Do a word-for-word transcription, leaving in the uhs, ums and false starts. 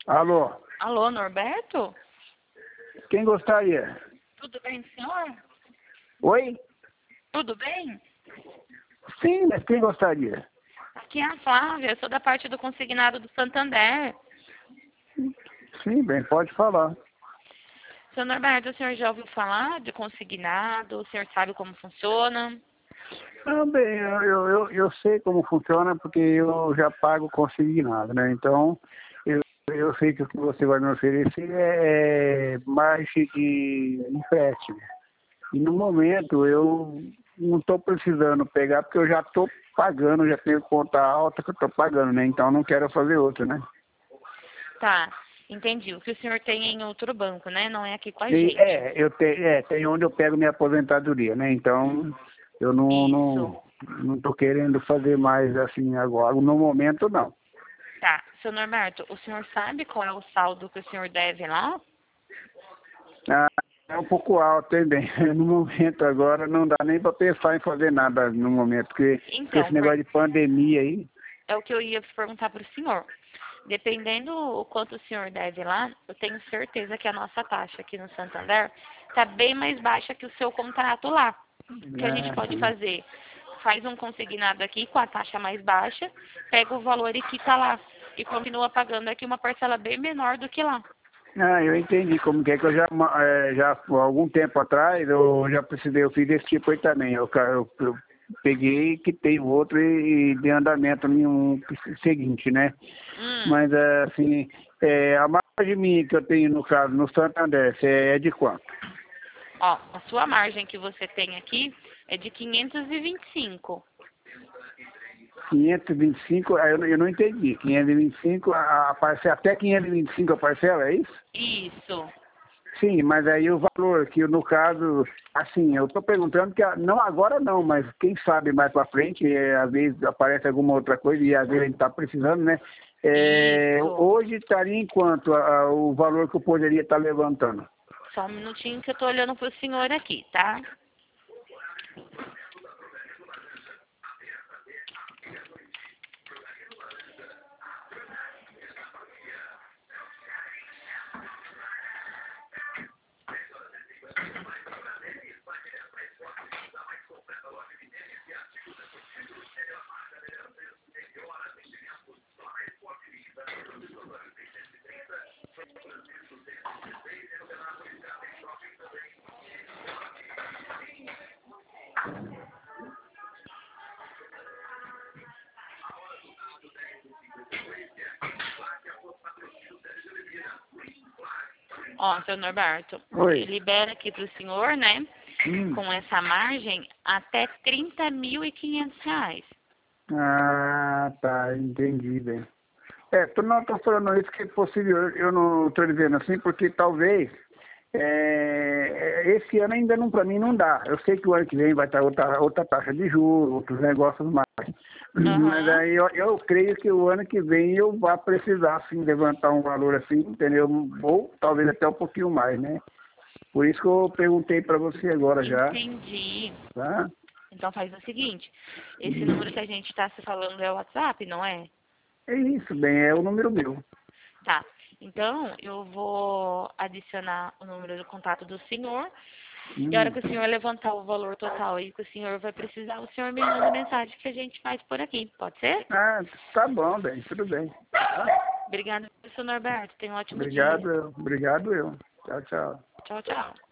Alô? Alô, Norberto? Quem gostaria? Tudo bem, senhor? Oi? Tudo bem? Sim, mas quem gostaria? Aqui é a Flávia, eu sou da parte do consignado do Santander. Sim, bem, pode falar. Seu Norberto, o senhor já ouviu falar de consignado? O senhor sabe como funciona? Ah, bem, eu, eu, eu, eu sei como funciona porque eu já pago consignado, né? Então, eu, eu sei que o que você vai me oferecer é, é margem de empréstimo. E no momento eu não estou precisando pegar porque eu já estou pagando, já tenho conta alta que eu estou pagando, né? Então não quero fazer outra, né? Tá, entendi. O que o senhor tem é em outro banco, né? Não é aqui com a E, gente. é, eu tenho, é, tem onde eu pego minha aposentadoria, né? Então eu não, Isso. não, não tô querendo fazer mais assim agora. No momento não. Tá, seu Norberto, o senhor sabe qual é o saldo que o senhor deve lá? Ah, é um pouco alto também. No momento agora não dá nem para pensar em fazer nada no momento, porque com esse Então, por- negócio de pandemia aí. é o que eu ia perguntar para o senhor. Dependendo o quanto o senhor deve lá, eu tenho certeza que a nossa taxa aqui no Santander está bem mais baixa que o seu contrato lá. O que a gente Ah, pode sim. fazer? Faz um consignado aqui com a taxa mais baixa, pega o valor e quita lá. E continua pagando aqui uma parcela bem menor do que lá. Ah, eu entendi como que é que eu já, eh, já há algum tempo atrás, eu já precisei, eu fiz esse tipo aí também. Eu, ca- eu, eu peguei, quitei o outro e, e dei andamento em um seguinte, né? Hum, Mas eh, assim, eh, a margem minha que eu tenho no caso, no Santander, cê é de quanto? ó, a sua margem que você tem aqui é de quinhentos e vinte e cinco. quinhentos e vinte e cinco, aí eu, não- eu não entendi. quinhentos e vinte e cinco, a, a parcela, até quinhentos e vinte e cinco a parcela, é isso? Isso. Sim, mas aí o valor, que no caso, assim, eu estou perguntando que, a- não agora não, mas quem sabe mais para frente, é, às vezes aparece alguma outra coisa e às vezes a gente está precisando, né? É, Isso. hoje estaria em quanto a- a- o valor que eu poderia estar levantando? Só um minutinho que eu tô olhando pro senhor aqui, tá? Ó, seu Norberto, Oi. libera aqui pro senhor, né? Hum. Com essa margem até trinta mil e quinhentos reais. Ah, tá, entendi, bem. É, tô, não estou falando isso que é possível, eu, eu não estou dizendo assim, porque talvez é, esse ano ainda não, para mim não dá. Eu sei que o ano que vem vai estar outra, outra taxa de juros, outros negócios mais. Mas Aham. aí eu, eu creio que o ano que vem eu vá precisar sim levantar um valor assim, entendeu? Ou talvez até um pouquinho mais, né? Por isso que eu perguntei para você agora já, Entendi. tá? Então faz o seguinte, esse número que a gente está se falando é o WhatsApp, não é? É isso, bem, é o número meu. Tá. Então, eu vou adicionar o número do contato do senhor. E a hora Hum. que o senhor levantar o valor total aí que o senhor vai precisar, o senhor me manda mensagem que a gente faz por aqui. Pode ser? Ah, tá bom, bem, tudo bem. Tá? Obrigada, senhor Norberto. Tenha um ótimo dia. Obrigado, obrigado eu. Tchau, tchau. Tchau, tchau.